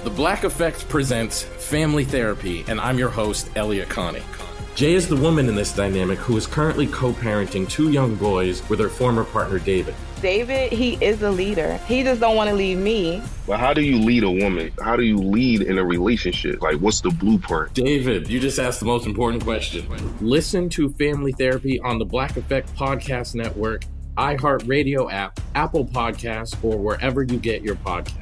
The Black Effect presents Family Therapy, and I'm your host, Elliot Connie. Jay is the woman in this dynamic who is currently co-parenting 2 young boys with her former partner, David. David, he is a leader. He just don't want to leave me. But how do you lead a woman? How do you lead in a relationship? Like, what's the blueprint? David, you just asked the most important question. Listen to Family Therapy on the Black Effect Podcast Network, iHeartRadio app, Apple Podcasts, or wherever you get your podcasts.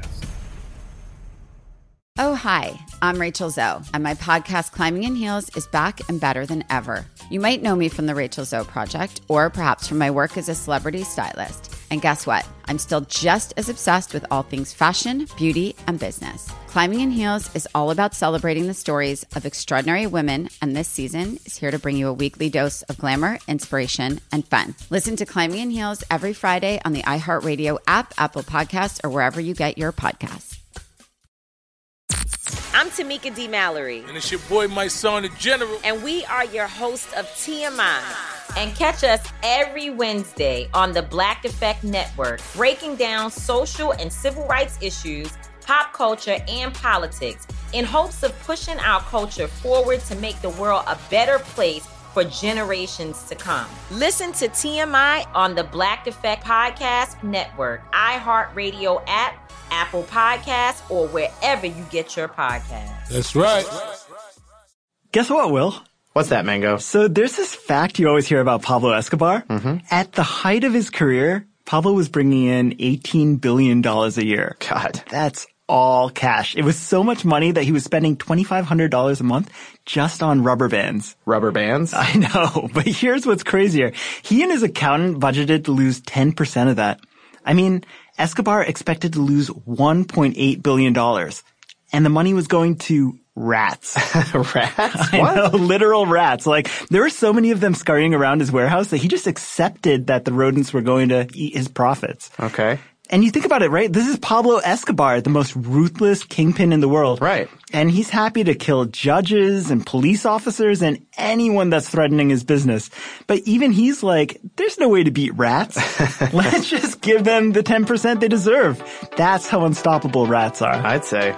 Oh, hi, I'm Rachel Zoe, and my podcast, Climbing in Heels, is back and better than ever. You might know me from the Rachel Zoe Project, or perhaps from my work as a celebrity stylist. And guess what? I'm still just as obsessed with all things fashion, beauty, and business. Climbing in Heels is all about celebrating the stories of extraordinary women, and this season is here to bring you a weekly dose of glamour, inspiration, and fun. Listen to Climbing in Heels every Friday on the iHeartRadio app, Apple Podcasts, or wherever you get your podcasts. I'm Tamika D. Mallory. And it's your boy, my son, the General. And we are your hosts of TMI. And catch us every Wednesday on the Black Effect Network, breaking down social and civil rights issues, pop culture, and politics in hopes of pushing our culture forward to make the world a better place for generations to come. Listen to TMI on the Black Effect Podcast Network, iHeartRadio app, Apple Podcasts, or wherever you get your podcasts. That's right. Guess what, Will? What's that, Mango? So there's this fact you always hear about Pablo Escobar. Mm-hmm. At the height of his career, Pablo was bringing in $18 billion a year. God. That's all cash. It was so much money that he was spending $2,500 a month just on rubber bands. Rubber bands? I know, but here's what's crazier. He and his accountant budgeted to lose 10% of that. I mean, Escobar expected to lose $1.8 billion, and the money was going to rats. Rats? I know, literal rats. Like, there were so many of them scurrying around his warehouse that he just accepted that the rodents were going to eat his profits. Okay. And you think about it, right? This is Pablo Escobar, the most ruthless kingpin in the world. Right. And he's happy to kill judges and police officers and anyone that's threatening his business. But even he's like, there's no way to beat rats. Let's just give them the 10% they deserve. That's how unstoppable rats are. I'd say.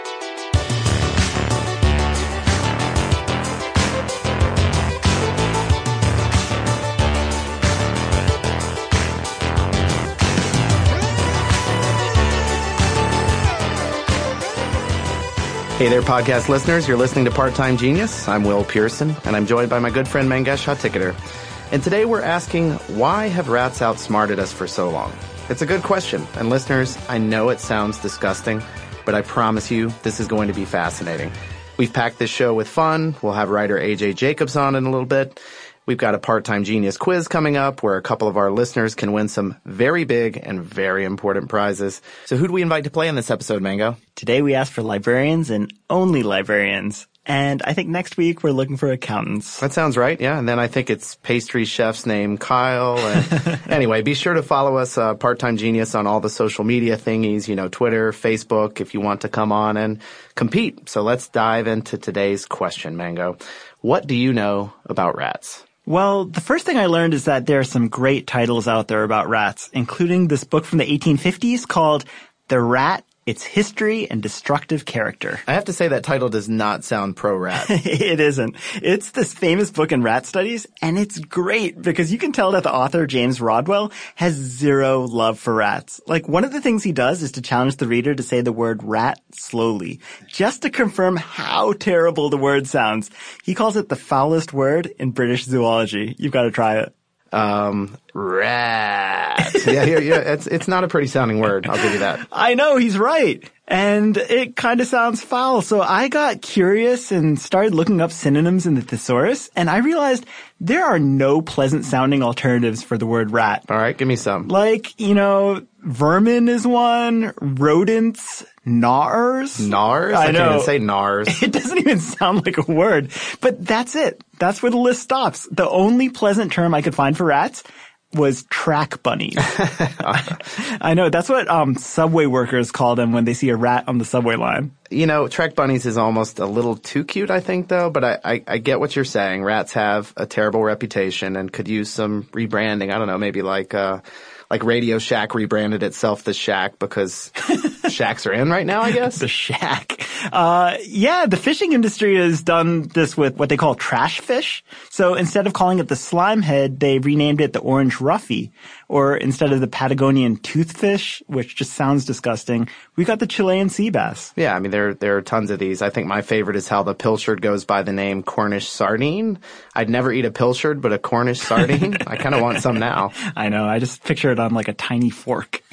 Hey there, podcast listeners. You're listening to Part-Time Genius. I'm Will Pearson, and I'm joined by my good friend Mangesh Hattikudur. And today we're asking, why have rats outsmarted us for so long? It's a good question. And listeners, I know it sounds disgusting, but I promise you this is going to be fascinating. We've packed this show with fun. We'll have writer AJ Jacobs on in a little bit. We've got a Part-Time Genius quiz coming up where a couple of our listeners can win some very big and very important prizes. So who do we invite to play in this episode, Mango? Today we asked for librarians and only librarians. And I think next week we're looking for accountants. That sounds right, yeah. And then I think it's pastry chef's name, Kyle. And anyway, be sure to follow us, Part-Time Genius, on all the social media thingies, you know, Twitter, Facebook, if you want to come on and compete. So let's dive into today's question, Mango. What do you know about rats? Well, the first thing I learned is that there are some great titles out there about rats, including this book from the 1850s called The Rat, Its History and Destructive Character. I have to say that title does not sound pro-rat. It isn't. It's this famous book in rat studies, and it's great because you can tell that the author, James Rodwell, has zero love for rats. Like, one of the things he does is to challenge the reader to say the word rat slowly, just to confirm how terrible the word sounds. He calls it the foulest word in British zoology. You've got to try it. Rat. Yeah, it's not a pretty sounding word. I'll give you that. I know, he's right. And it kind of sounds foul. So I got curious and started looking up synonyms in the thesaurus, and I realized there are no pleasant sounding alternatives for the word rat. All right, give me some. Like, you know, vermin is one, rodents, gnawers. Gnawers? I can't even say gnawers. It doesn't even sound like a word. But that's it. That's where the list stops. The only pleasant term I could find for rats was track bunnies. I know. That's what subway workers call them when they see a rat on the subway line. You know, track bunnies is almost a little too cute, I think, though. But I get what you're saying. Rats have a terrible reputation and could use some rebranding. I don't know, maybe like Radio Shack rebranded itself the Shack because Shacks are in right now, I guess. The Shack. Yeah, the fishing industry has done this with what they call trash fish. So instead of calling it the slime head, they renamed it the orange roughy. Or instead of the Patagonian toothfish, which just sounds disgusting, we got the Chilean sea bass. Yeah, I mean, there are tons of these. I think my favorite is how the pilchard goes by the name Cornish sardine. I'd never eat a pilchard, but a Cornish sardine? I kind of want some now. I know. I just picture it on like a tiny fork.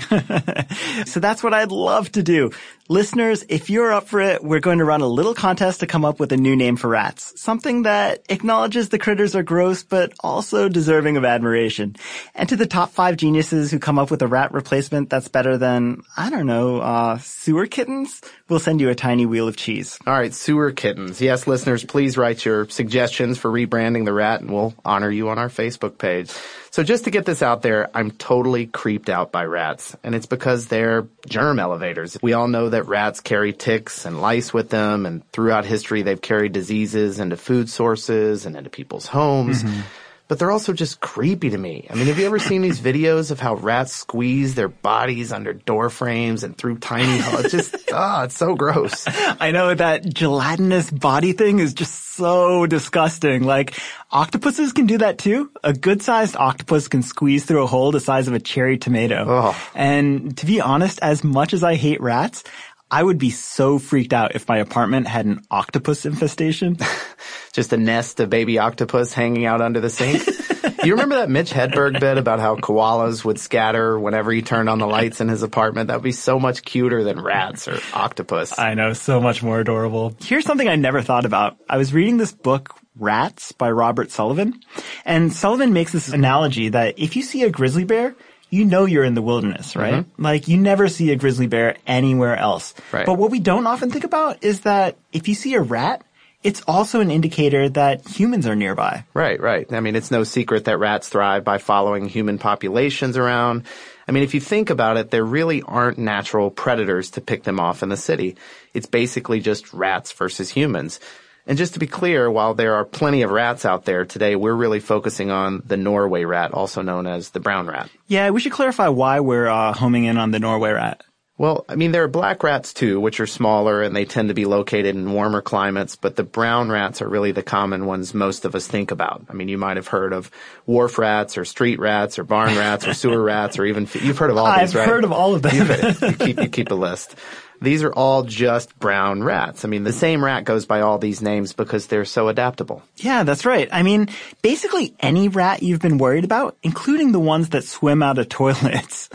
So that's what I'd love to do. Listeners, if you're up for it, we're going to run a little contest to come up with a new name for rats. Something that acknowledges the critters are gross, but also deserving of admiration. And to the top 5 geniuses who come up with a rat replacement that's better than, I don't know, sewer kittens, we'll send you a tiny wheel of cheese. All right, sewer kittens. Yes, listeners, please write your suggestions for rebranding the rat, and we'll honor you on our Facebook page. So just to get this out there, I'm totally creeped out by rats, and it's because they're germ elevators. We all know that rats carry ticks and lice with them, and throughout history they've carried diseases into food sources and into people's homes. Mm-hmm. But they're also just creepy to me. I mean, have you ever seen these videos of how rats squeeze their bodies under door frames and through tiny holes? Just, it's so gross. I know, that gelatinous body thing is just so disgusting. Like, octopuses can do that too. A good-sized octopus can squeeze through a hole the size of a cherry tomato. Oh. And to be honest, as much as I hate rats, I would be so freaked out if my apartment had an octopus infestation. Just a nest of baby octopus hanging out under the sink. You remember that Mitch Hedberg bit about how koalas would scatter whenever he turned on the lights in his apartment? That would be so much cuter than rats or octopus. I know, so much more adorable. Here's something I never thought about. I was reading this book, Rats, by Robert Sullivan. And Sullivan makes this analogy that if you see a grizzly bear, you know you're in the wilderness, right? Mm-hmm. Like, you never see a grizzly bear anywhere else. Right. But what we don't often think about is that if you see a rat, it's also an indicator that humans are nearby. Right. I mean, it's no secret that rats thrive by following human populations around. I mean, if you think about it, there really aren't natural predators to pick them off in the city. It's basically just rats versus humans. And just to be clear, while there are plenty of rats out there today, we're really focusing on the Norway rat, also known as the brown rat. Yeah, we should clarify why we're homing in on the Norway rat. Well, I mean, there are black rats too, which are smaller and they tend to be located in warmer climates, but the brown rats are really the common ones most of us think about. I mean, you might have heard of wharf rats or street rats or barn rats or sewer rats or even, you've heard of all these, right? I've heard of all of them. You keep a list. These are all just brown rats. I mean, the same rat goes by all these names because they're so adaptable. Yeah, that's right. I mean, basically any rat you've been worried about, including the ones that swim out of toilets.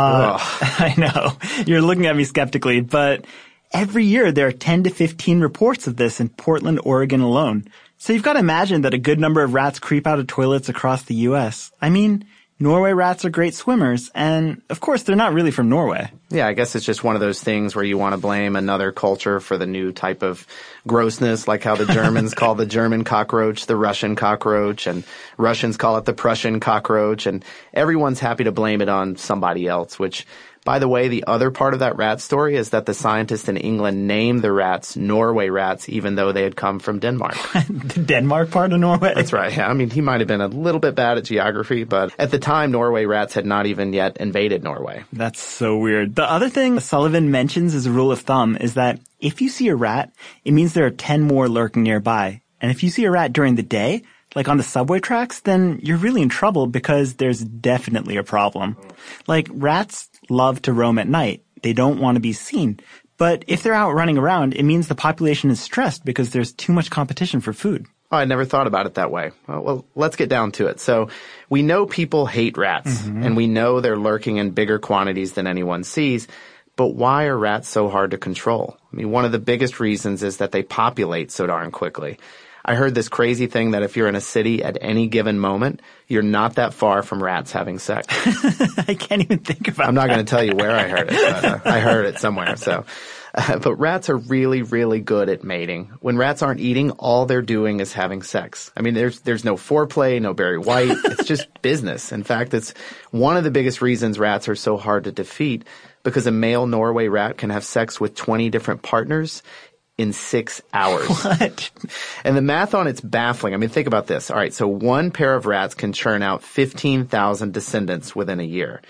I know. You're looking at me skeptically, but every year there are 10 to 15 reports of this in Portland, Oregon alone. So you've got to imagine that a good number of rats creep out of toilets across the U.S. I mean, Norway rats are great swimmers, and of course they're not really from Norway. Yeah, I guess it's just one of those things where you want to blame another culture for the new type of grossness, like how the Germans call the German cockroach the Russian cockroach, and Russians call it the Prussian cockroach, and everyone's happy to blame it on somebody else, which, by the way, the other part of that rat story is that the scientists in England named the rats Norway rats, even though they had come from Denmark. The Denmark part of Norway? That's right. Yeah. I mean, he might have been a little bit bad at geography, but at the time, Norway rats had not even yet invaded Norway. That's so weird. The other thing Sullivan mentions as a rule of thumb is that if you see a rat, it means there are 10 more lurking nearby. And if you see a rat during the day, like on the subway tracks, then you're really in trouble because there's definitely a problem. Like, rats love to roam at night. They don't want to be seen. But if they're out running around, it means the population is stressed because there's too much competition for food. Oh, I never thought about it that way. Well, let's get down to it. So we know people hate rats, and we know they're lurking in bigger quantities than anyone sees. But why are rats so hard to control? I mean, one of the biggest reasons is that they populate so darn quickly. I heard this crazy thing that if you're in a city at any given moment, you're not that far from rats having sex. I can't even think about it. I'm not going to tell you where I heard it, but I heard it somewhere. So, but rats are really, really good at mating. When rats aren't eating, all they're doing is having sex. I mean, there's no foreplay, no Barry White. It's just business. In fact, it's one of the biggest reasons rats are so hard to defeat, because a male Norway rat can have sex with 20 different partners in 6 hours. What? And the math on it's baffling. I mean, think about this. All right, so one pair of rats can churn out 15,000 descendants within a year.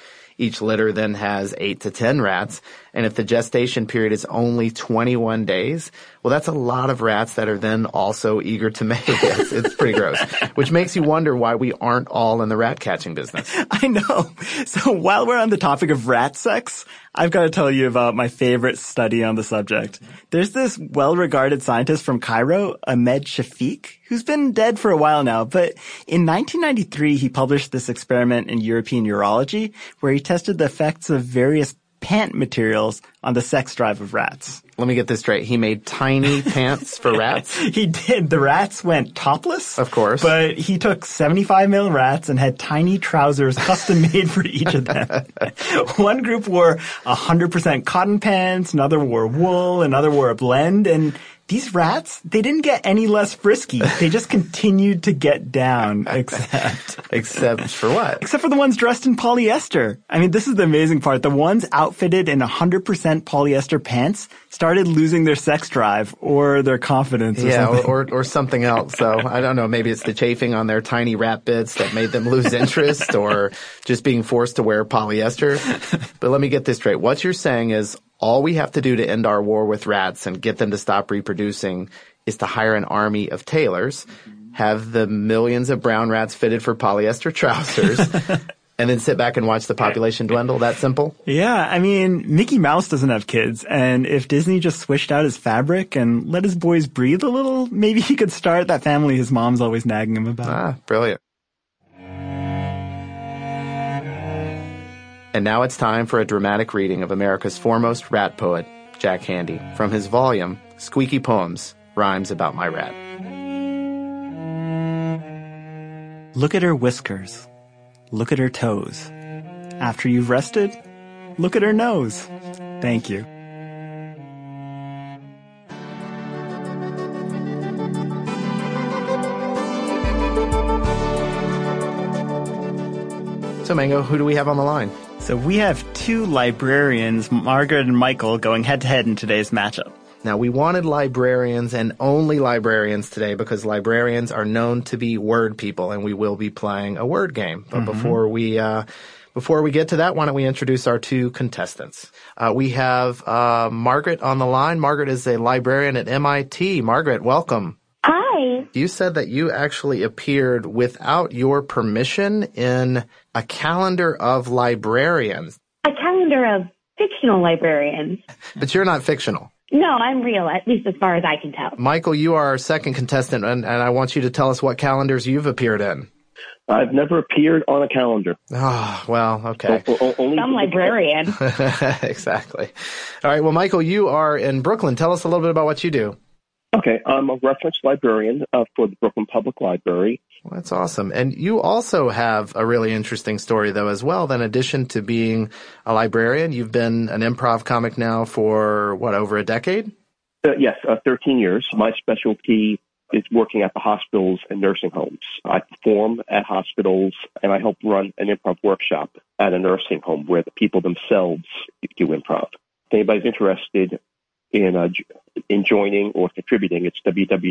Each litter then has 8 to 10 rats. And if the gestation period is only 21 days, well, that's a lot of rats that are then also eager to mate. It's pretty gross, which makes you wonder why we aren't all in the rat catching business. I know. So while we're on the topic of rat sex, I've got to tell you about my favorite study on the subject. There's this well-regarded scientist from Cairo, Ahmed Shafiq, who's been dead for a while now, but in 1993 he published this experiment in European Urology where he tested the effects of various pant materials on the sex drive of rats. Let me get this straight. He made tiny pants for rats? He did. The rats went topless. Of course. But he took 75 male rats and had tiny trousers custom made for each of them. One group wore 100% cotton pants, another wore wool, another wore a blend, and these rats, they didn't get any less frisky. They just continued to get down, Except for what? Except for the ones dressed in polyester. I mean, this is the amazing part. The ones outfitted in 100% polyester pants started losing their sex drive or their confidence or something. or something else. So I don't know. Maybe it's the chafing on their tiny rat bits that made them lose interest or just being forced to wear polyester. But let me get this straight. What you're saying is all we have to do to end our war with rats and get them to stop reproducing is to hire an army of tailors, have the millions of brown rats fitted for polyester trousers, and then sit back and watch the population dwindle. That simple? Yeah, I mean, Mickey Mouse doesn't have kids, and if Disney just switched out his fabric and let his boys breathe a little, maybe he could start that family his mom's always nagging him about. Ah, brilliant. And now it's time for a dramatic reading of America's foremost rat poet, Jack Handey, from his volume, Squeaky Poems, Rhymes About My Rat. Look at her whiskers. Look at her toes. After you've rested, look at her nose. Thank you. So, Mango, who do we have on the line? So we have two librarians, Margaret and Michael, going head-to-head in today's matchup. Now, we wanted librarians and only librarians today because librarians are known to be word people, and we will be playing a word game. But before we get to that, why don't we introduce our two contestants? We have Margaret on the line. Margaret is a librarian at MIT. Margaret, welcome. Hi. You said that you actually appeared without your permission in a calendar of librarians. A calendar of fictional librarians. But you're not fictional. No, I'm real, at least as far as I can tell. Michael, you are our second contestant, and I want you to tell us what calendars you've appeared in. I've never appeared on a calendar. Oh, well, okay. Some librarian. Exactly. All right, well, Michael, you are in Brooklyn. Tell us a little bit about what you do. Okay, I'm a reference librarian for the Brooklyn Public Library. Well, that's awesome. And you also have a really interesting story, though, as well. In addition to being a librarian, you've been an improv comic now for, over a decade? Yes, 13 years. My specialty is working at the hospitals and nursing homes. I perform at hospitals, and I help run an improv workshop at a nursing home where the people themselves do improv. If anybody's interested in joining or contributing, it's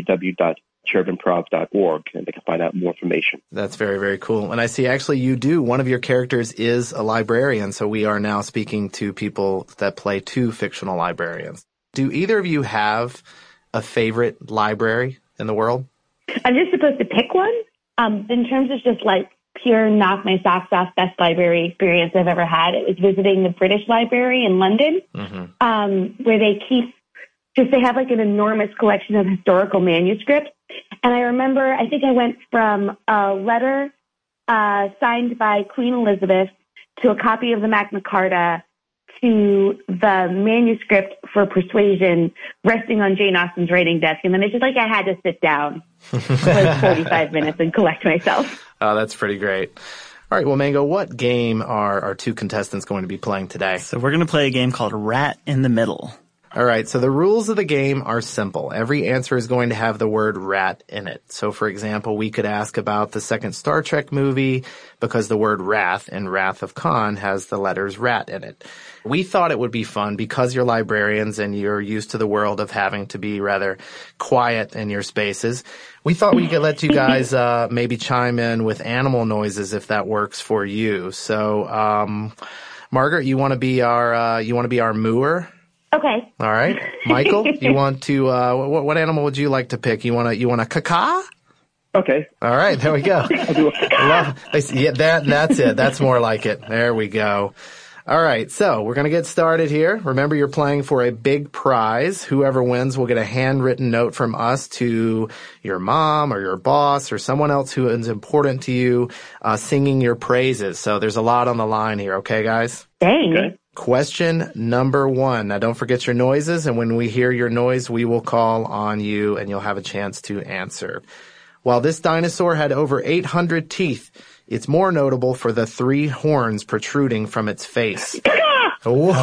www.chairofimprov.org, and they can find out more information. That's very, very cool. And I see actually you do. One of your characters is a librarian, so we are now speaking to people that play two fictional librarians. Do either of you have a favorite library in the world? I'm just supposed to pick one. In terms of just like pure knock my socks off best library experience I've ever had, it was visiting the British Library in London, where they have like an enormous collection of historical manuscripts. And I remember, I think I went from a letter signed by Queen Elizabeth to a copy of the Magna Carta to the manuscript for Persuasion resting on Jane Austen's writing desk. And then it's just like I had to sit down for like 45 minutes and collect myself. Oh, that's pretty great. All right, well, Mango, what game are our two contestants going to be playing today? So we're going to play a game called Rat in the Middle. All right, so the rules of the game are simple. Every answer is going to have the word rat in it. So, for example, we could ask about the second Star Trek movie because the word wrath in Wrath of Khan has the letters rat in it. We thought it would be fun because you're librarians and you're used to the world of having to be rather quiet in your spaces. We thought we could let you guys maybe chime in with animal noises if that works for you. So, Margaret, you want to be our mooer? Okay. All right. Michael, you want to what animal would you like to pick? You want a caca? Okay. All right, there we go. I'll do a caca. Yeah, that's it. That's more like it. There we go. All right, so we're going to get started here. Remember, you're playing for a big prize. Whoever wins will get a handwritten note from us to your mom or your boss or someone else who is important to you, singing your praises. So there's a lot on the line here, okay, guys? Dang. Okay. Question number 1. Now, don't forget your noises, and when we hear your noise, we will call on you, and you'll have a chance to answer. While this dinosaur had over 800 teeth, it's more notable for the 3 horns protruding from its face. Whoa.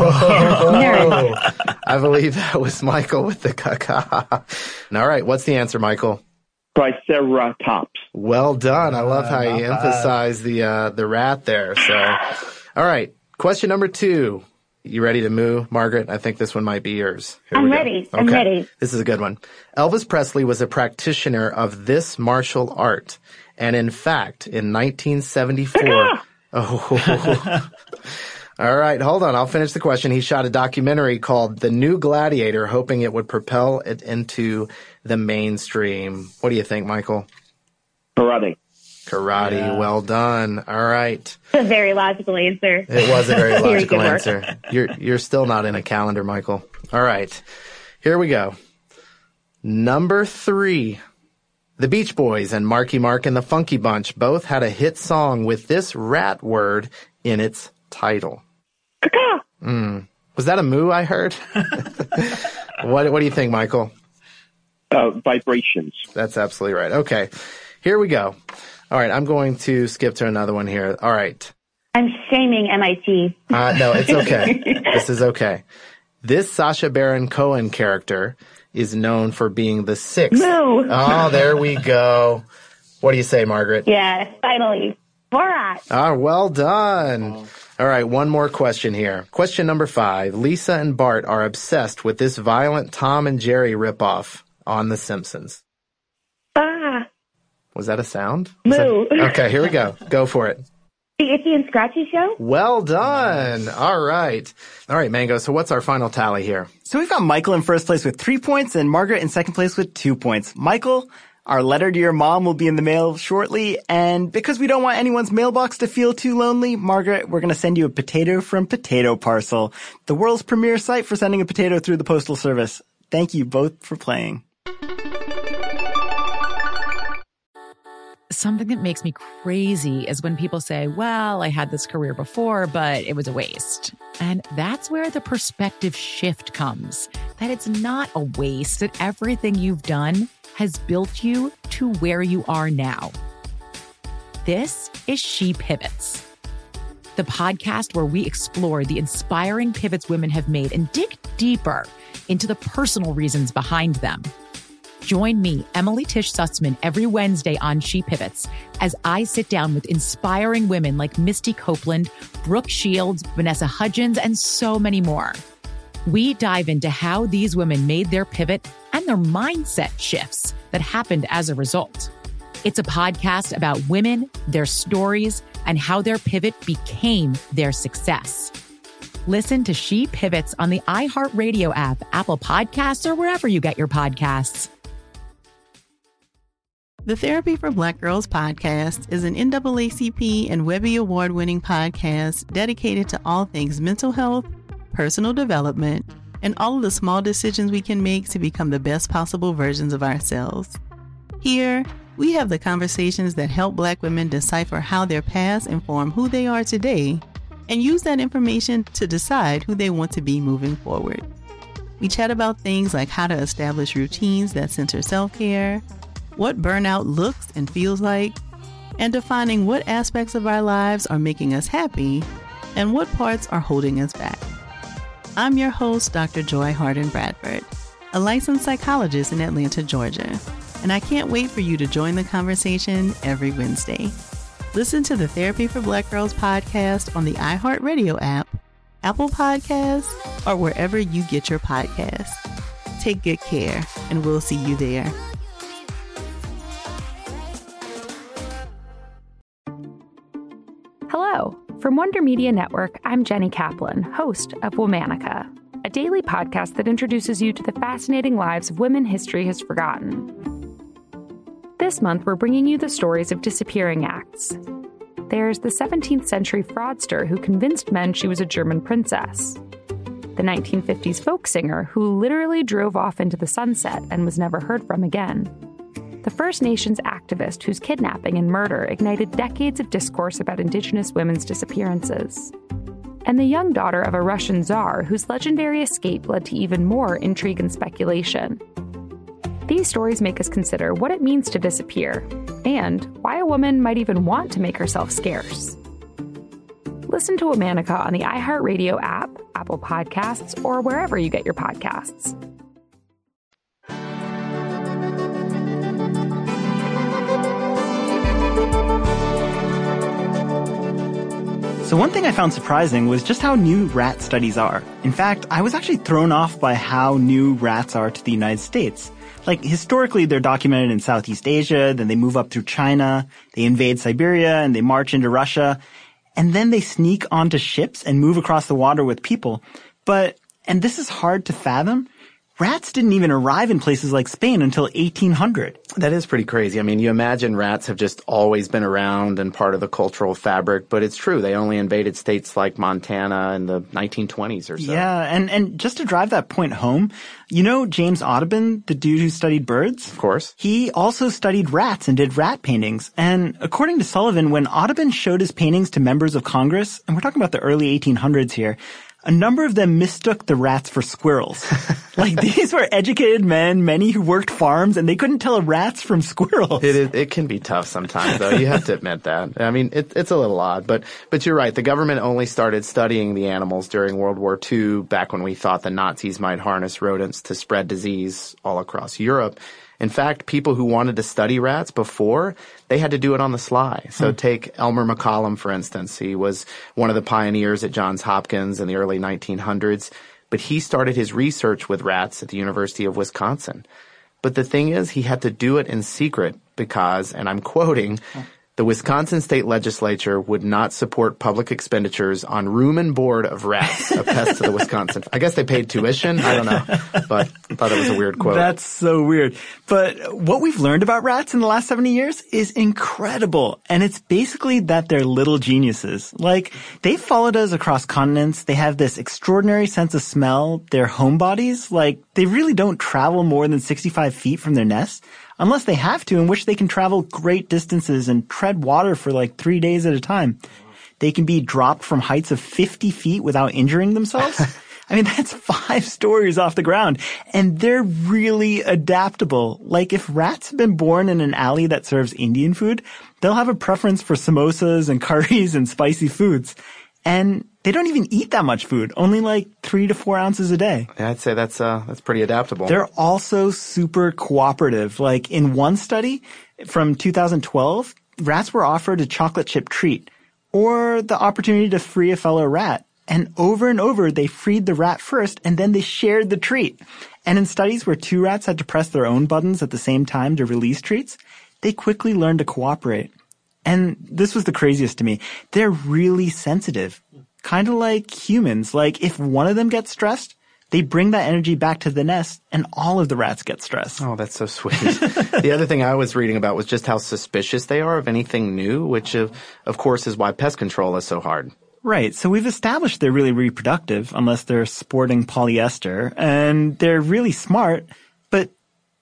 I believe that was Michael with the caca. All right, what's the answer, Michael? Triceratops. Well done. I love how you emphasize the rat there. So, all right, question number 2. You ready to moo, Margaret? I think this one might be yours. I'm ready. Okay. I'm ready. This is a good one. Elvis Presley was a practitioner of this martial art. And in fact, in 1974... Oh. All right, hold on. I'll finish the question. He shot a documentary called The New Gladiator, hoping it would propel it into the mainstream. What do you think, Michael? Karate. Karate. Yeah. Well done. All right. It's a very logical answer. It was a very logical answer. You're still not in a calendar, Michael. All right. Here we go. Number 3. The Beach Boys and Marky Mark and the Funky Bunch both had a hit song with this rat word in its title. Caca. Was that a moo I heard? What do you think, Michael? Vibrations. That's absolutely right. Okay. Here we go. All right, I'm going to skip to another one here. All right. I'm shaming MIT. No, it's okay. This is okay. This Sacha Baron Cohen character is known for being the 6th. Moo. Oh, there we go. What do you say, Margaret? Yeah, finally. Borat. Well done. All right, one more question here. Question number 5. Lisa and Bart are obsessed with this violent Tom and Jerry ripoff on The Simpsons. Was that a sound? Moo. Okay, here we go. Go for it. The Itchy and Scratchy Show? Well done. All right. All right, Mango, so what's our final tally here? So we've got Michael in first place with 3 points and Margaret in second place with 2 points. Michael, our letter to your mom will be in the mail shortly, and because we don't want anyone's mailbox to feel too lonely, Margaret, we're going to send you a potato from Potato Parcel, the world's premier site for sending a potato through the Postal Service. Thank you both for playing. Something that makes me crazy is when people say, well, I had this career before, but it was a waste. And that's where the perspective shift comes, that it's not a waste, that everything you've done has built you to where you are now. This is She Pivots, the podcast where we explore the inspiring pivots women have made and dig deeper into the personal reasons behind them. Join me, Emily Tish Sussman, every Wednesday on She Pivots as I sit down with inspiring women like Misty Copeland, Brooke Shields, Vanessa Hudgens, and so many more. We dive into how these women made their pivot and their mindset shifts that happened as a result. It's a podcast about women, their stories, and how their pivot became their success. Listen to She Pivots on the iHeartRadio app, Apple Podcasts, or wherever you get your podcasts. The Therapy for Black Girls podcast is an NAACP and Webby Award-winning podcast dedicated to all things mental health, personal development, and all of the small decisions we can make to become the best possible versions of ourselves. Here, we have the conversations that help Black women decipher how their past inform who they are today and use that information to decide who they want to be moving forward. We chat about things like how to establish routines that center self-care, what burnout looks and feels like, and defining what aspects of our lives are making us happy and what parts are holding us back. I'm your host, Dr. Joy Harden Bradford, a licensed psychologist in Atlanta, Georgia, and I can't wait for you to join the conversation every Wednesday. Listen to the Therapy for Black Girls podcast on the iHeartRadio app, Apple Podcasts, or wherever you get your podcasts. Take good care, and we'll see you there. Hello, From Wonder Media Network, I'm Jenny Kaplan, host of Womanica, a daily podcast that introduces you to the fascinating lives of women history has forgotten. This month, we're bringing you the stories of disappearing acts. There's the 17th century fraudster who convinced men she was a German princess. The 1950s folk singer who literally drove off into the sunset and was never heard from again. The First Nations activist whose kidnapping and murder ignited decades of discourse about Indigenous women's disappearances. And the young daughter of a Russian czar whose legendary escape led to even more intrigue and speculation. These stories make us consider what it means to disappear, and why a woman might even want to make herself scarce. Listen to Womanica on the iHeartRadio app, Apple Podcasts, or wherever you get your podcasts. So one thing I found surprising was just how new rat studies are. In fact, I was actually thrown off by how new rats are to the United States. Like, historically, they're documented in Southeast Asia, then they move up through China, they invade Siberia, and they march into Russia, and then they sneak onto ships and move across the water with people. But, and this is hard to fathom, rats didn't even arrive in places like Spain until 1800. That is pretty crazy. I mean, you imagine rats have just always been around and part of the cultural fabric, but it's true. They only invaded states like Montana in the 1920s or so. Yeah, and just to drive that point home, you know James Audubon, the dude who studied birds? Of course. He also studied rats and did rat paintings. And according to Sullivan, when Audubon showed his paintings to members of Congress, and we're talking about the early 1800s here, a number of them mistook the rats for squirrels. Like, these were educated men, many who worked farms, and they couldn't tell rats from squirrels. It can be tough sometimes, though. You have to admit that. I mean, it's a little odd, but you're right. The government only started studying the animals during World War II, back when we thought the Nazis might harness rodents to spread disease all across Europe. In fact, people who wanted to study rats before, they had to do it on the sly. So take Elmer McCollum, for instance. He was one of the pioneers at Johns Hopkins in the early 1900s, but he started his research with rats at the University of Wisconsin. But the thing is, he had to do it in secret because, and I'm quoting, the Wisconsin state legislature would not support public expenditures on room and board of rats, a pest to the Wisconsin. I guess they paid tuition. I don't know, but I thought it was a weird quote. That's so weird. But what we've learned about rats in the last 70 years is incredible. And it's basically that they're little geniuses. Like, they've followed us across continents. They have this extraordinary sense of smell. Their homebodies, like, they really don't travel more than 65 feet from their nest. Unless they have to, in which they can travel great distances and tread water for like 3 days at a time. They can be dropped from heights of 50 feet without injuring themselves. I mean, that's 5 stories off the ground. And they're really adaptable. Like, if rats have been born in an alley that serves Indian food, they'll have a preference for samosas and curries and spicy foods. And they don't even eat that much food, only like 3 to 4 ounces a day. Yeah, I'd say that's pretty adaptable. They're also super cooperative. Like, in one study from 2012, rats were offered a chocolate chip treat or the opportunity to free a fellow rat. And over, they freed the rat first, and then they shared the treat. And in studies where 2 rats had to press their own buttons at the same time to release treats, they quickly learned to cooperate. And this was the craziest to me. They're really sensitive, kind of like humans. Like, if one of them gets stressed, they bring that energy back to the nest, and all of the rats get stressed. Oh, that's so sweet. The other thing I was reading about was just how suspicious they are of anything new, which, of course, is why pest control is so hard. Right. So we've established they're really reproductive, unless they're sporting polyester, and they're really smart, but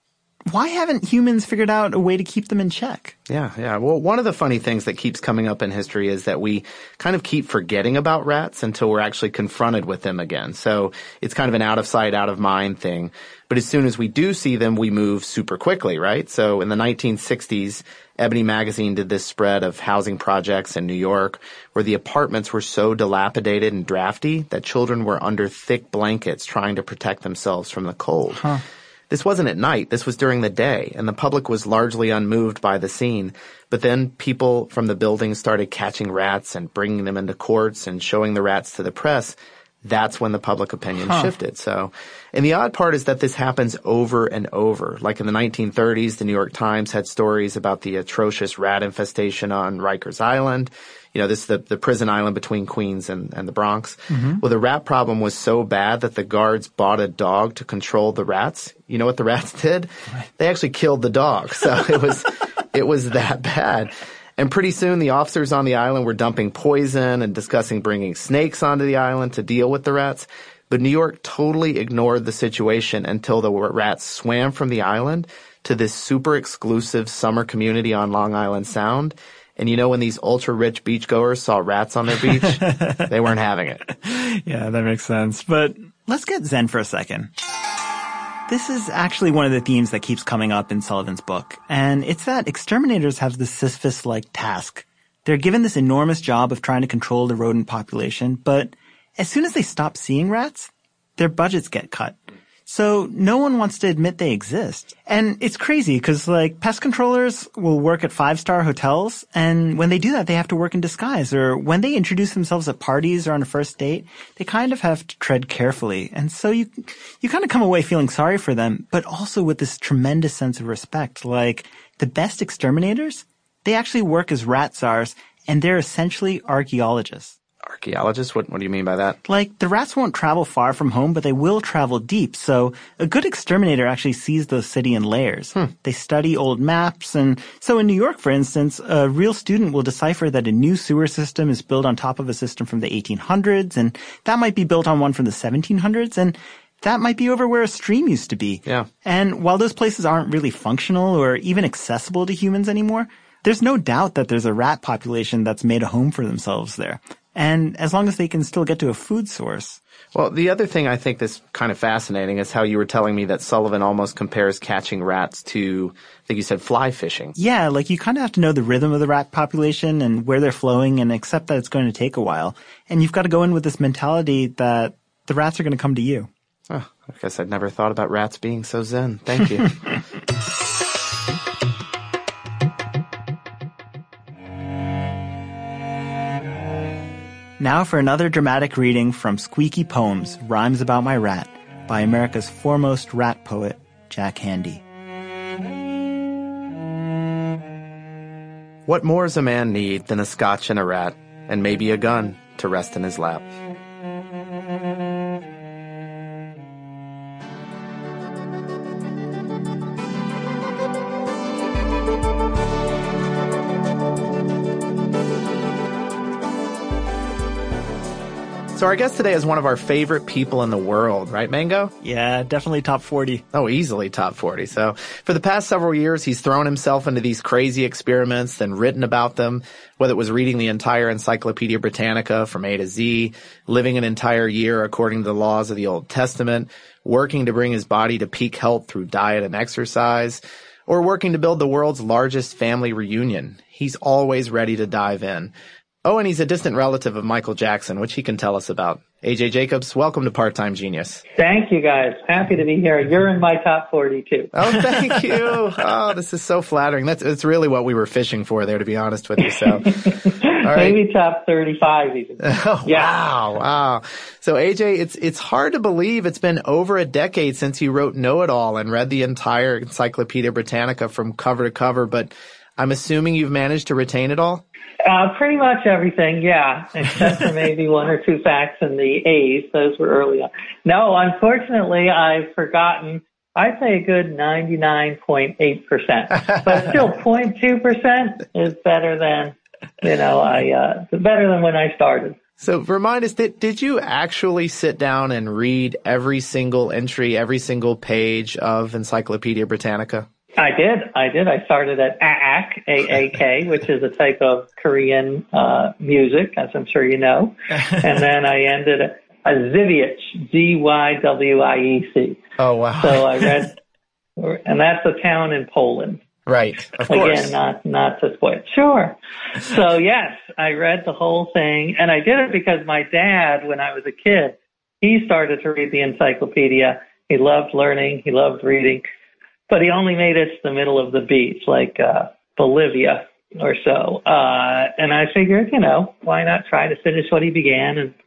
why haven't humans figured out a way to keep them in check? Yeah. Well, one of the funny things that keeps coming up in history is that we kind of keep forgetting about rats until we're actually confronted with them again. So it's kind of an out of sight, out of mind thing. But as soon as we do see them, we move super quickly, right? So in the 1960s, Ebony Magazine did this spread of housing projects in New York where the apartments were so dilapidated and drafty that children were under thick blankets trying to protect themselves from the cold. Huh. This wasn't at night. This was during the day, and the public was largely unmoved by the scene. But then people from the buildings started catching rats and bringing them into courts and showing the rats to the press. that's when the public opinion shifted. So, and the odd part is that this happens over and over. Like in the 1930s, the New York Times had stories about the atrocious rat infestation on Rikers Island. You know, this is the prison island between Queens and the Bronx. Mm-hmm. Well, the rat problem was so bad that the guards bought a dog to control the rats. You know what the rats did? They actually killed the dog. So it was that bad. And pretty soon the officers on the island were dumping poison and discussing bringing snakes onto the island to deal with the rats. But New York totally ignored the situation until the rats swam from the island to this super exclusive summer community on Long Island Sound. And you know, when these ultra-rich beachgoers saw rats on their beach, they weren't having it. Yeah, that makes sense. But let's get zen for a second. This is actually one of the themes that keeps coming up in Sullivan's book, and it's that exterminators have this Sisyphus-like task. They're given this enormous job of trying to control the rodent population, but as soon as they stop seeing rats, their budgets get cut. So no one wants to admit they exist. And it's crazy because, like, pest controllers will work at 5-star hotels, and when they do that, they have to work in disguise. Or when they introduce themselves at parties or on a first date, they kind of have to tread carefully. And so you kind of come away feeling sorry for them, but also with this tremendous sense of respect. Like, the best exterminators, they actually work as rat czars, and they're essentially archaeologists. Archaeologists? What do you mean by that? Like, the rats won't travel far from home, but they will travel deep. So a good exterminator actually sees the city in layers. They study old maps. And so in New York, for instance, a real student will decipher that a new sewer system is built on top of a system from the 1800s. And that might be built on one from the 1700s. And that might be over where a stream used to be. Yeah. And while those places aren't really functional or even accessible to humans anymore, there's no doubt that there's a rat population that's made a home for themselves there. And as long as they can still get to a food source. Well, the other thing I think that's kind of fascinating is how you were telling me that Sullivan almost compares catching rats to, I think you said, fly fishing. Yeah, like you kind of have to know the rhythm of the rat population and where they're flowing and accept that it's going to take a while. And you've got to go in with this mentality that the rats are going to come to you. Oh, I guess I'd never thought about rats being so zen. Thank you. Now for another dramatic reading from Squeaky Poems, Rhymes About My Rat, by America's foremost rat poet, Jack Handey. What more's a man need than a scotch and a rat, and maybe a gun to rest in his lap? So our guest today is one of our favorite people in the world, right, Mango? Yeah, definitely top 40. Oh, easily top 40. So for the past several years, he's thrown himself into these crazy experiments, then written about them, whether it was reading the entire Encyclopedia Britannica from A to Z, living an entire year according to the laws of the Old Testament, working to bring his body to peak health through diet and exercise, or working to build the world's largest family reunion. He's always ready to dive in. Oh, and he's a distant relative of Michael Jackson, which he can tell us about. AJ Jacobs, welcome to Part-Time Genius. Thank you, guys. Happy to be here. You're in my top 40, too. Oh, thank you. Oh, this is so flattering. That's really what we were fishing for there, to be honest with you. So, all right. Maybe top 35 even. Oh, yeah. Wow. So, AJ, it's hard to believe it's been over a decade since you wrote Know-It-All and read the entire Encyclopedia Britannica from cover to cover, but I'm assuming you've managed to retain it all? Pretty much everything, yeah, except for maybe one or two facts in the A's. Those were early on. No, unfortunately, I've forgotten, I'd say a good 99.8%. But still, 0.2% is better than, better than when I started. So remind us, did you actually sit down and read every single entry, every single page of Encyclopedia Britannica? I did. I started at AAK, A-A-K, which is a type of Korean music, as I'm sure you know. And then I ended at Zywiec, Z-Y-W-I-E-C. Oh, wow. So I read, and that's a town in Poland. Right, of course. Again, not to spoil. Sure. So, yes, I read the whole thing. And I did it because my dad, when I was a kid, he started to read the encyclopedia. He loved learning. He loved reading. But he only made it to the middle of the beach, like Bolivia or so. And I figured, why not try to finish what he began? And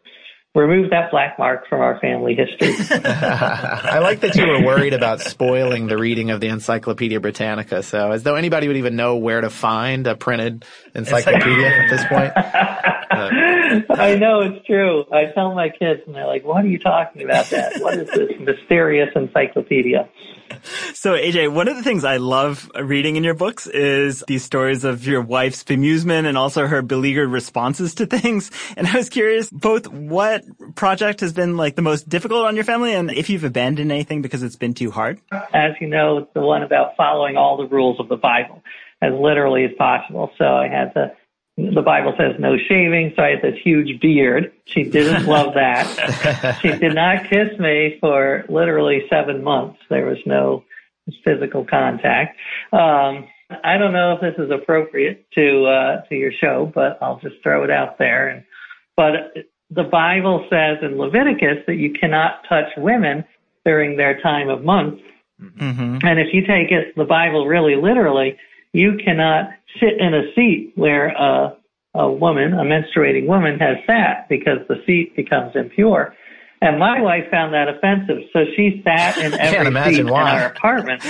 remove that black mark from our family history. I like that you were worried about spoiling the reading of the Encyclopedia Britannica. So as though anybody would even know where to find a printed encyclopedia at this point. I know, it's true. I tell my kids, and they're like, what are you talking about that? What is this mysterious encyclopedia? So, AJ, one of the things I love reading in your books is these stories of your wife's bemusement and also her beleaguered responses to things. And I was curious, both what project has been like the most difficult on your family and if you've abandoned anything because it's been too hard? As you know, it's the one about following all the rules of the Bible as literally as possible. So I had the Bible says no shaving, so I had this huge beard. She didn't love that. She did not kiss me for literally 7 months. There was no physical contact. I don't know if this is appropriate to your show, but I'll just throw it out there. But the Bible says in Leviticus that you cannot touch women during their time of month. Mm-hmm. And if you take the Bible really literally, you cannot sit in a seat where a menstruating woman has sat because the seat becomes impure. And my wife found that offensive, so she sat in every seat in our apartment.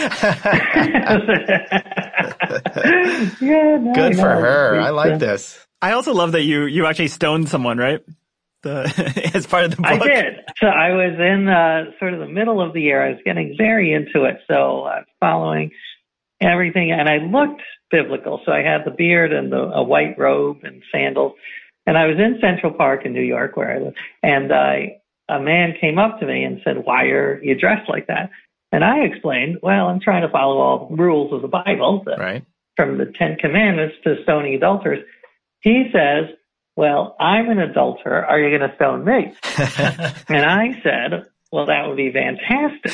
Good for her. I like this. I also love that you actually stoned someone, right? As part of the book. I did. So I was in sort of the middle of the year. I was getting very into it, so I was following everything, and I looked biblical. So I had the beard and a white robe and sandals, and I was in Central Park in New York where I live, and a man came up to me and said, "Why are you dressed like that?" And I explained, "Well, I'm trying to follow all the rules of the Bible, right, from the 10 Commandments to stoning adulterers." He says, "Well, I'm an adulterer. Are you going to stone me?" And I said, "Well, that would be fantastic."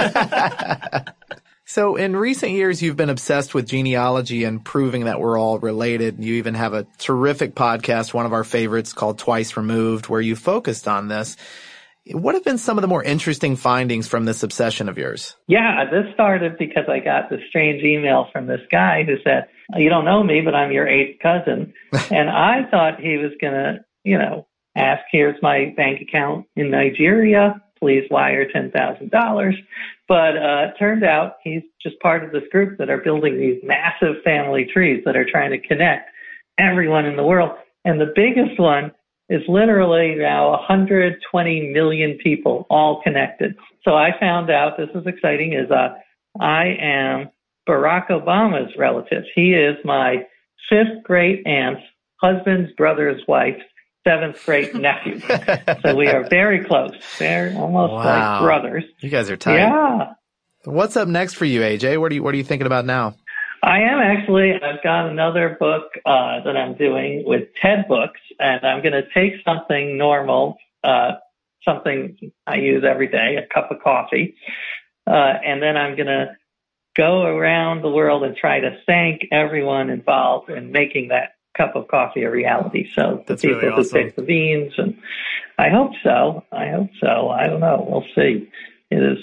So in recent years, you've been obsessed with genealogy and proving that we're all related. You even have a terrific podcast, one of our favorites, called Twice Removed, where you focused on this. What have been some of the more interesting findings from this obsession of yours? Yeah, this started because I got this strange email from this guy who said, "You don't know me, but I'm your 8th cousin." And I thought he was going to, ask, "Here's my bank account in Nigeria. Please wire $10,000. But it turned out he's just part of this group that are building these massive family trees that are trying to connect everyone in the world. And the biggest one is literally now 120 million people all connected. So I found out, this is exciting, is I am Barack Obama's relative. He is my 5th great aunt's husband's brother's wife's 7th great nephew. So we are very close. They're almost like brothers. You guys are tight. Yeah. What's up next for you, AJ? What are you thinking about now? I am actually. I've got another book that I'm doing with TED Books, and I'm going to take something normal, something I use every day, a cup of coffee, and then I'm going to go around the world and try to thank everyone involved in making that cup of coffee a reality. So the people who pick the beans, and I hope so. I don't know. We'll see. It is.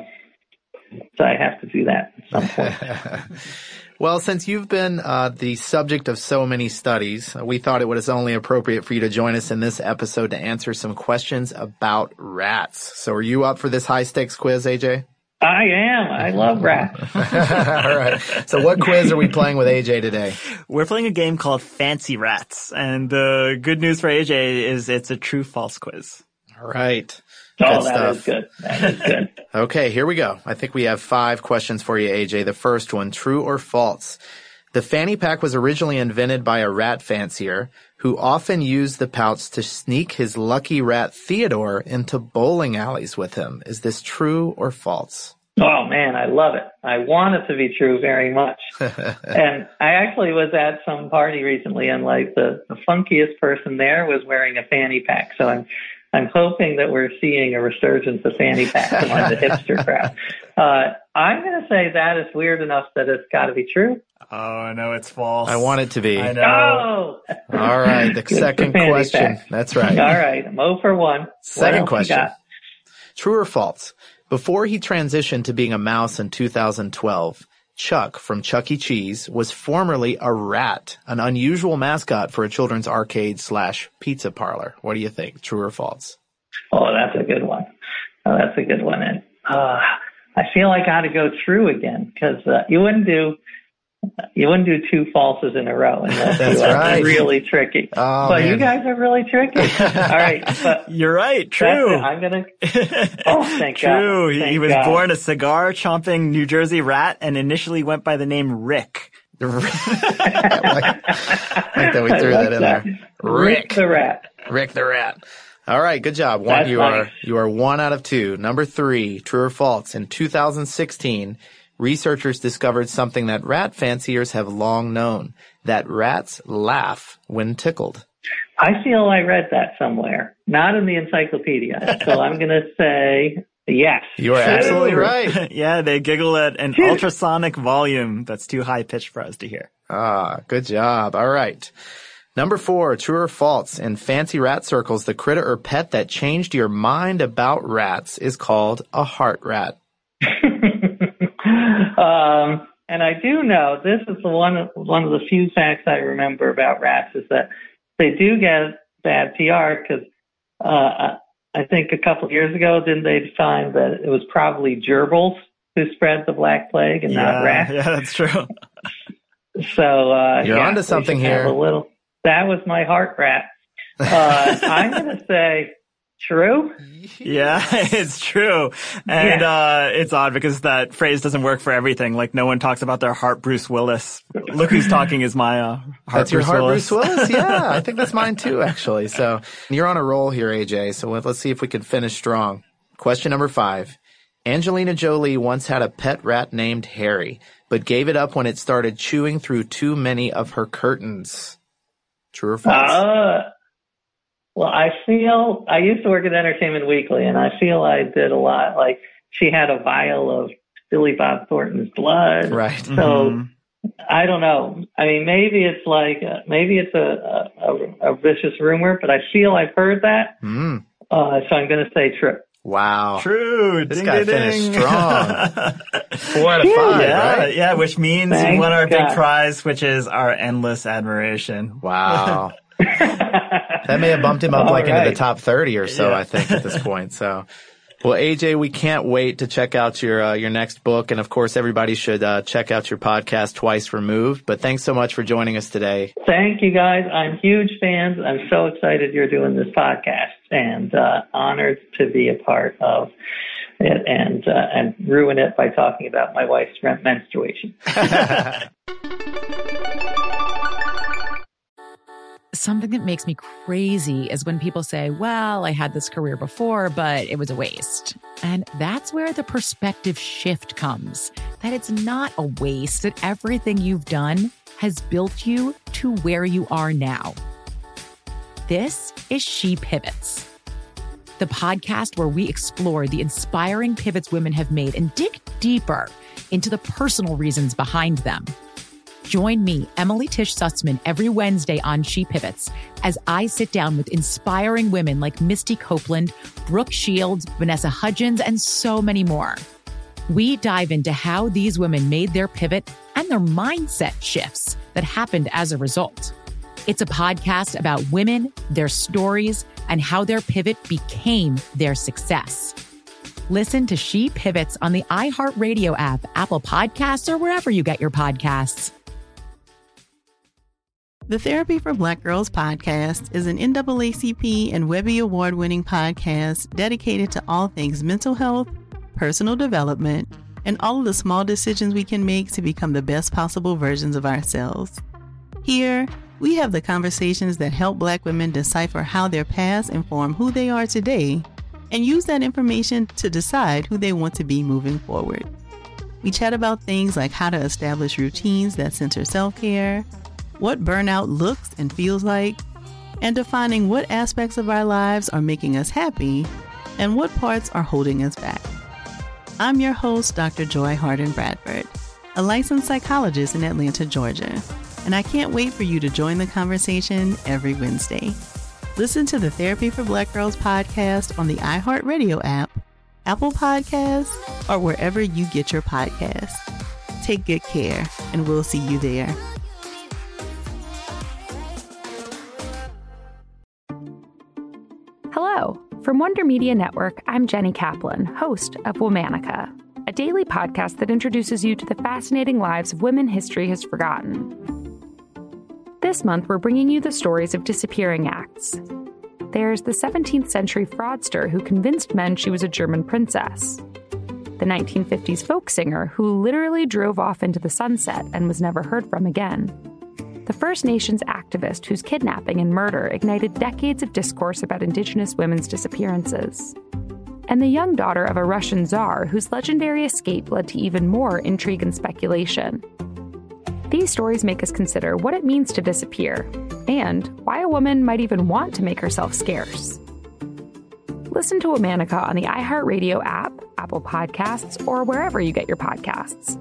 So I have to do that at some point. Well, since you've been the subject of so many studies, we thought it was only appropriate for you to join us in this episode to answer some questions about rats. So are you up for this high-stakes quiz, AJ? I am. I love rats. All right. So what quiz are we playing with AJ today? We're playing a game called Fancy Rats. And the good news for AJ is it's a true-false quiz. All right. Oh, that is good. That is good. Okay, here we go. I think we have 5 questions for you, AJ. The first one, true or false? The fanny pack was originally invented by a rat fancier who often used the pouch to sneak his lucky rat Theodore into bowling alleys with him. Is this true or false? Oh, man, I love it. I want it to be true very much. And I actually was at some party recently, and like the funkiest person there was wearing a fanny pack. So I'm hoping that we're seeing a resurgence of fanny packs among the hipster crowd. I'm going to say that is weird enough that it's got to be true. Oh, no, it's false. I want it to be. I know. Oh! All right, the second question. Pack. That's right. All right, I'm 0 for 1. Second question. True or false? Before he transitioned to being a mouse in 2012, Chuck from Chuck E. Cheese was formerly a rat, an unusual mascot for a children's arcade/pizza parlor. What do you think? True or false? Oh, that's a good one. And I feel I got to go true again because you wouldn't do 2 falses in a row unless That's you are right. really tricky. Oh, but man. you guys are really tricky. All right. But you're right. True. I'm going to. Oh, thank God. True. He Thank was God. born a cigar-chomping New Jersey rat and initially went by the name Rick. I like that we threw that in there. Rick the rat. Rick the rat. All right, good job. That's You nice. are 1 out of 2. Number 3, true or false? In 2016, researchers discovered something that rat fanciers have long known, that rats laugh when tickled. I feel I read that somewhere, not in the encyclopedia. So I'm going to say yes. You are absolutely right. Yeah, they giggle at an ultrasonic volume that's too high-pitched for us to hear. Good job. All right. Number 4, true or false? In fancy rat circles, the critter or pet that changed your mind about rats is called a heart rat. And I do know this is one of the few facts I remember about rats is that they do get bad PR because I think a couple of years ago, didn't they find that it was probably gerbils who spread the Black Plague and not rats? Yeah, that's true. So You're onto something here. That was my heart rat. I'm going to say true. Yeah, it's true. And it's odd because that phrase doesn't work for everything. Like no one talks about their heart Bruce Willis. Look who's talking is my heart That's your Bruce heart Willis. Bruce Willis? Yeah, I think that's mine too, actually. So you're on a roll here, AJ. So let's see if we can finish strong. Question number 5. Angelina Jolie once had a pet rat named Harry, but gave it up when it started chewing through too many of her curtains. True or false? Well, I used to work at Entertainment Weekly, and I feel I did a lot. Like, she had a vial of Billy Bob Thornton's blood. Right. So, I don't know. I mean, maybe it's a vicious rumor, but I feel I've heard that. So I'm going to say true. Wow. True. This Ding, guy ding, finished ding. strong. 4 out of 5, yeah, right? Yeah, which means Thank you won our God. big prize, which is our endless admiration. Wow. That may have bumped him up into the top 30 or so, Yeah. I think, at this point. So, well, AJ, we can't wait to check out your next book. And of course, everybody should check out your podcast, Twice Removed. But thanks so much for joining us today. Thank you, guys. I'm huge fans. I'm so excited you're doing this podcast and honored to be a part of it and ruin it by talking about my wife's menstruation. Something that makes me crazy is when people say, well, I had this career before, but it was a waste. And that's where the perspective shift comes, that it's not a waste, that everything you've done has built you to where you are now. This is She Pivots, the podcast where we explore the inspiring pivots women have made and dig deeper into the personal reasons behind them. Join me, Emily Tish Sussman, every Wednesday on She Pivots as I sit down with inspiring women like Misty Copeland, Brooke Shields, Vanessa Hudgens, and so many more. We dive into how these women made their pivot and their mindset shifts that happened as a result. It's a podcast about women, their stories, and how their pivot became their success. Listen to She Pivots on the iHeartRadio app, Apple Podcasts, or wherever you get your podcasts. The Therapy for Black Girls podcast is an NAACP and Webby Award-winning podcast dedicated to all things mental health, personal development, and all of the small decisions we can make to become the best possible versions of ourselves. Here, we have the conversations that help Black women decipher how their past inform who they are today and use that information to decide who they want to be moving forward. We chat about things like how to establish routines that center self-care, what burnout looks and feels like, and defining what aspects of our lives are making us happy and what parts are holding us back. I'm your host, Dr. Joy Harden Bradford, a licensed psychologist in Atlanta, Georgia, and I can't wait for you to join the conversation every Wednesday. Listen to the Therapy for Black Girls podcast on the iHeartRadio app, Apple Podcasts, or wherever you get your podcasts. Take good care, and we'll see you there. Hello. From Wonder Media Network, I'm Jenny Kaplan, host of Womanica, a daily podcast that introduces you to the fascinating lives of women history has forgotten. This month, we're bringing you the stories of disappearing acts. There's the 17th century fraudster who convinced men she was a German princess. The 1950s folk singer who literally drove off into the sunset and was never heard from again. The First Nations activist whose kidnapping and murder ignited decades of discourse about Indigenous women's disappearances. And the young daughter of a Russian czar whose legendary escape led to even more intrigue and speculation. These stories make us consider what it means to disappear, and why a woman might even want to make herself scarce. Listen to Womanica on the iHeartRadio app, Apple Podcasts, or wherever you get your podcasts.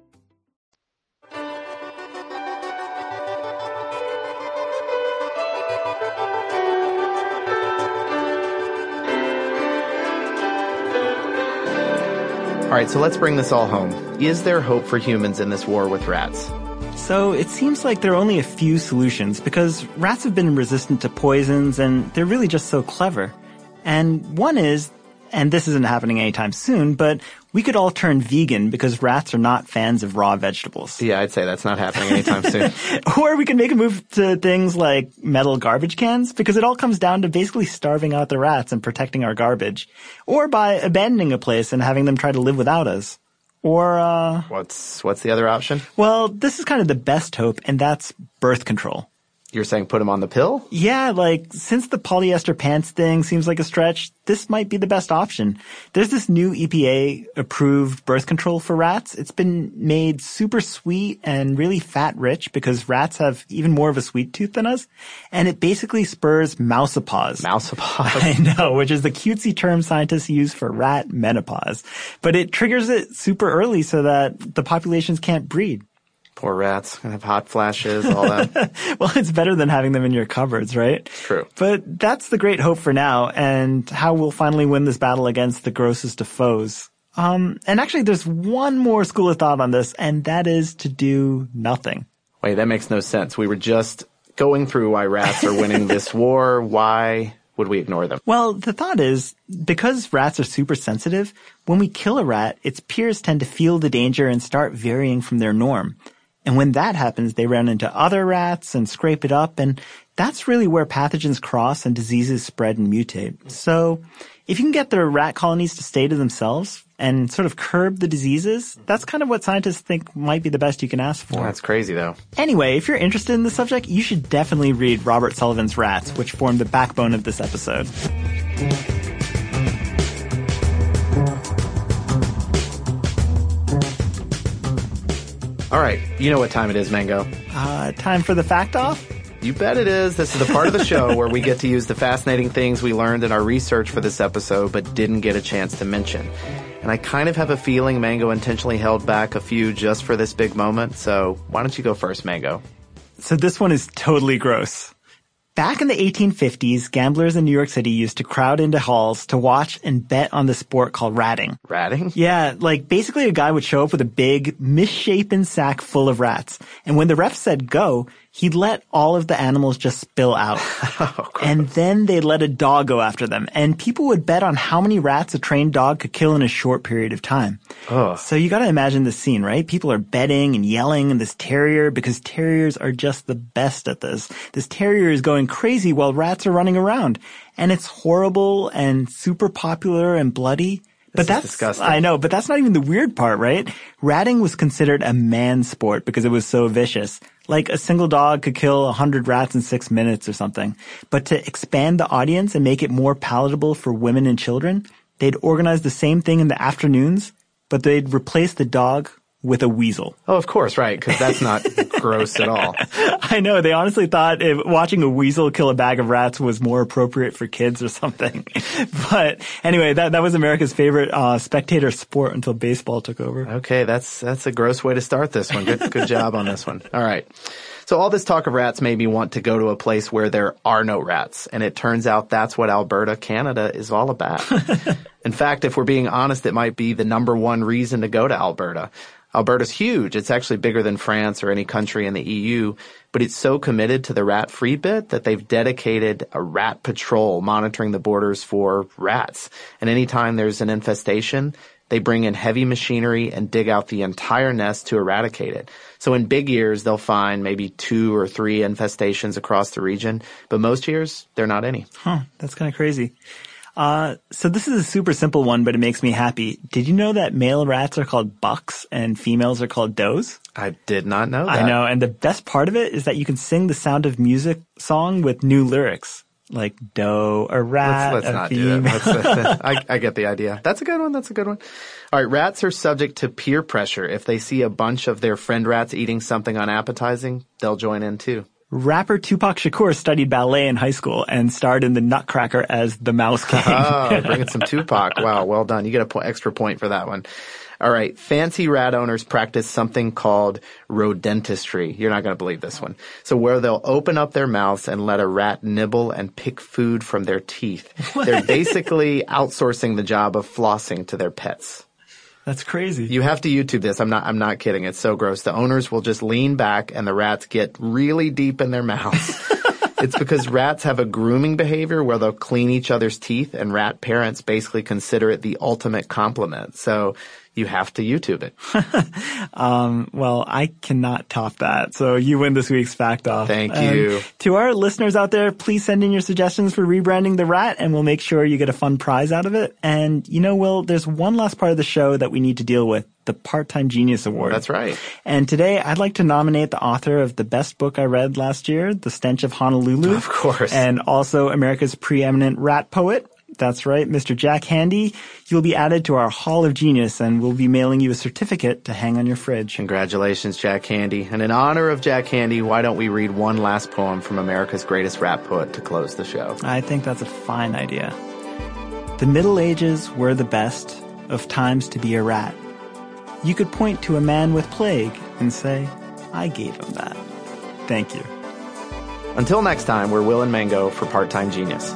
All right, so let's bring this all home. Is there hope for humans in this war with rats? So it seems like there are only a few solutions because rats have been resistant to poisons and they're really just so clever. And one is, and this isn't happening anytime soon, but we could all turn vegan because rats are not fans of raw vegetables. Yeah, I'd say that's not happening anytime soon. Or we can make a move to things like metal garbage cans because it all comes down to basically starving out the rats and protecting our garbage. Or by abandoning a place and having them try to live without us. Or, What's the other option? Well, this is kind of the best hope, and that's birth control. You're saying put them on the pill? Yeah, like, since the polyester pants thing seems like a stretch, this might be the best option. There's this new EPA-approved birth control for rats. It's been made super sweet and really fat-rich because rats have even more of a sweet tooth than us. And it basically spurs mousopause. Mousopause? I know, which is the cutesy term scientists use for rat menopause. But it triggers it super early so that the populations can't breed. Poor rats. Gonna have hot flashes, all that. Well, it's better than having them in your cupboards, right? True. But that's the great hope for now and how we'll finally win this battle against the grossest of foes. And actually there's one more school of thought on this, and that is to do nothing. Wait, that makes no sense. We were just going through why rats are winning this war. Why would we ignore them? Well, the thought is, because rats are super sensitive, when we kill a rat, its peers tend to feel the danger and start varying from their norm. And when that happens, they run into other rats and scrape it up, and that's really where pathogens cross and diseases spread and mutate. So if you can get the rat colonies to stay to themselves and sort of curb the diseases, that's kind of what scientists think might be the best you can ask for. That's crazy, though. Anyway, if you're interested in the subject, you should definitely read Robert Sullivan's Rats, which formed the backbone of this episode. All right, you know what time it is, Mango. Time for the fact off? You bet it is. This is the part of the show where we get to use the fascinating things we learned in our research for this episode but didn't get a chance to mention. And I kind of have a feeling Mango intentionally held back a few just for this big moment, so why don't you go first, Mango? So this one is totally gross. Back in the 1850s, gamblers in New York City used to crowd into halls to watch and bet on the sport called ratting. Ratting? Yeah, like basically a guy would show up with a big, misshapen sack full of rats. And when the ref said go, he'd let all of the animals just spill out. And then they'd let a dog go after them. And people would bet on how many rats a trained dog could kill in a short period of time. So you gotta imagine this scene, right? People are betting and yelling, and this terrier, because terriers are just the best at this. This terrier is going crazy while rats are running around. And it's horrible and super popular and bloody. But that's disgusting. I know, but that's not even the weird part, right? Ratting was considered a man sport because it was so vicious. Like a single dog could kill 100 rats in 6 minutes or something. But to expand the audience and make it more palatable for women and children, they'd organize the same thing in the afternoons, but they'd replace the dog with a weasel. Oh, of course, right, because that's not gross at all. I know, they honestly thought watching a weasel kill a bag of rats was more appropriate for kids or something. But anyway, that was America's favorite spectator sport until baseball took over. Okay, that's a gross way to start this one. Good job on this one. All right. So all this talk of rats made me want to go to a place where there are no rats, and it turns out that's what Alberta, Canada is all about. In fact, if we're being honest, it might be the number one reason to go to Alberta. Alberta's huge. It's actually bigger than France or any country in the EU, but it's so committed to the rat-free bit that they've dedicated a rat patrol monitoring the borders for rats. And anytime there's an infestation, they bring in heavy machinery and dig out the entire nest to eradicate it. So in big years, they'll find maybe 2 or 3 infestations across the region, but most years, there are not any. Huh, that's kind of crazy. So this is a super simple one, but it makes me happy. Did you know that male rats are called bucks and females are called does? I did not know that. I know, and the best part of it is that you can sing the Sound of Music song with new lyrics, like doe, a rat, let's a not female. do that. I get the idea. That's a good one. That's a good one. All right, rats are subject to peer pressure. If they see a bunch of their friend rats eating something unappetizing, they'll join in too. Rapper Tupac Shakur studied ballet in high school and starred in The Nutcracker as the Mouse King. Oh, bringing some Tupac. Wow, well done. You get an extra point for that one. All right, fancy rat owners practice something called rodentistry. You're not going to believe this one. So where they'll open up their mouths and let a rat nibble and pick food from their teeth. What? They're basically outsourcing the job of flossing to their pets. That's crazy. You have to YouTube this. I'm not kidding. It's so gross. The owners will just lean back and the rats get really deep in their mouths. It's because rats have a grooming behavior where they'll clean each other's teeth, and rat parents basically consider it the ultimate compliment. So you have to YouTube it. Well, I cannot top that. So you win this week's Fact Off. Thank you. To our listeners out there, please send in your suggestions for rebranding the rat, and we'll make sure you get a fun prize out of it. And you know, Will, there's one last part of the show that we need to deal with, the Part-Time Genius Award. That's right. And today I'd like to nominate the author of the best book I read last year, The Stench of Honolulu. Of course. And also America's preeminent rat poet. That's right, Mr. Jack Handey. You'll be added to our Hall of Genius, and we'll be mailing you a certificate to hang on your fridge. Congratulations, Jack Handey. And in honor of Jack Handey, why don't we read one last poem from America's greatest rat poet to close the show? I think that's a fine idea. The Middle Ages were the best of times to be a rat. You could point to a man with plague and say, I gave him that. Thank you. Until next time, we're Will and Mango for Part-Time Genius.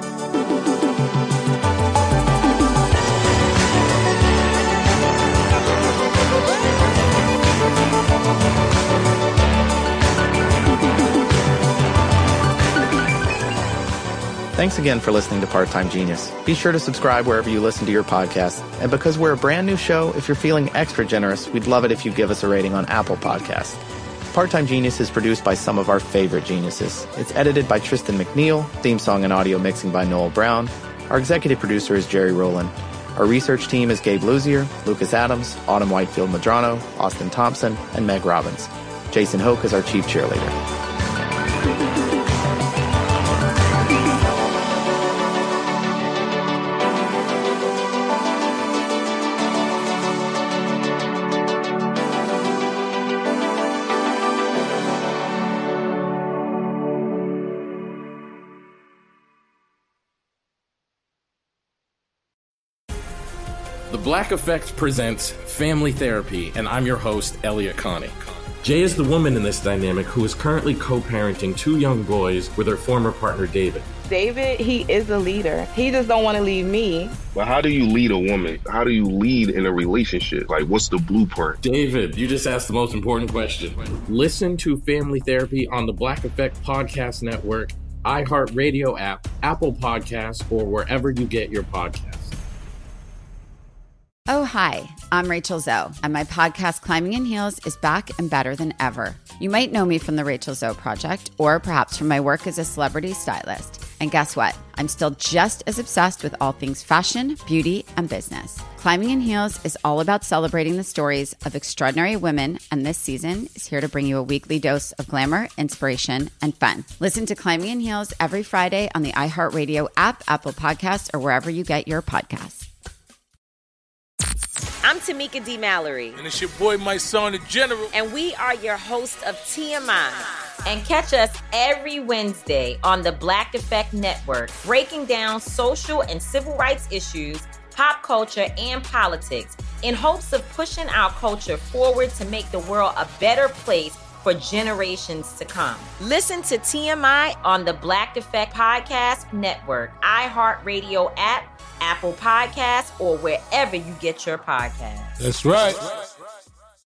Thanks again for listening to Part-Time Genius. Be sure to subscribe wherever you listen to your podcast. And because we're a brand new show, if you're feeling extra generous, we'd love it if you give us a rating on Apple Podcasts. Part-Time Genius is produced by some of our favorite geniuses. It's edited by Tristan McNeil, theme song and audio mixing by Noel Brown. Our executive producer is Jerry Rowland. Our research team is Gabe Luzier, Lucas Adams, Autumn Whitefield Madrano, Austin Thompson, and Meg Robbins. Jason Hoke is our chief cheerleader. The Black Effect presents Family Therapy, and I'm your host, Elliot Connie. Jay is the woman in this dynamic who is currently co-parenting 2 young boys with her former partner, David. David, he is a leader. He just don't want to leave me. But how do you lead a woman? How do you lead in a relationship? Like, what's the blueprint? David, you just asked the most important question. Listen to Family Therapy on the Black Effect Podcast Network, iHeartRadio app, Apple Podcasts, or wherever you get your podcasts. Oh, hi, I'm Rachel Zoe, and my podcast, Climbing in Heels, is back and better than ever. You might know me from the Rachel Zoe Project, or perhaps from my work as a celebrity stylist. And guess what? I'm still just as obsessed with all things fashion, beauty, and business. Climbing in Heels is all about celebrating the stories of extraordinary women, and this season is here to bring you a weekly dose of glamour, inspiration, and fun. Listen to Climbing in Heels every Friday on the iHeartRadio app, Apple Podcasts, or wherever you get your podcasts. I'm Tamika D. Mallory. And it's your boy, my son, the General. And we are your hosts of TMI. And catch us every Wednesday on the Black Effect Network, breaking down social and civil rights issues, pop culture, and politics in hopes of pushing our culture forward to make the world a better place for generations to come. Listen to TMI on the Black Effect Podcast Network, iHeartRadio app, Apple Podcasts, or wherever you get your podcasts. That's right.